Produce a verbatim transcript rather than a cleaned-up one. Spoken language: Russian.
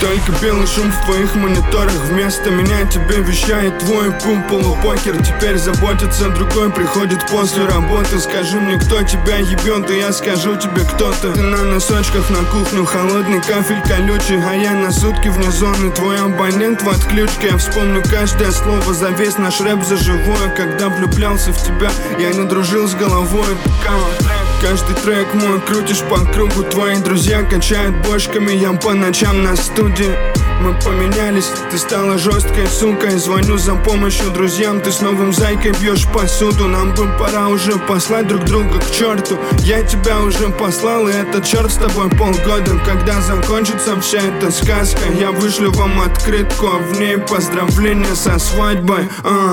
Только белый шум в твоих мониторах. Вместо меня тебе вещает твой пум. Полупокер теперь заботится другой. Приходит после работы. Скажи мне, кто тебя ебет, и я скажу тебе, кто ты. Ты на носочках на кухню, холодный кафель колючий, а я на сутки вне зоны. Твой абонент в отключке. Я вспомню каждое слово за весь наш рэп за живое. Когда влюблялся в тебя, я не дружил с головой. Каждый трек мой крутишь по кругу. Твои друзья качают бошками, я по ночам на студии. Мы поменялись, ты стала жесткой сукой. Звоню за помощью друзьям, ты с новым зайкой бьешь посуду. Нам бы пора уже послать друг друга к черту. Я тебя уже послал, и этот черт с тобой полгода. Когда закончится вся эта сказка, я вышлю вам открытку, а в ней поздравления со свадьбой. а.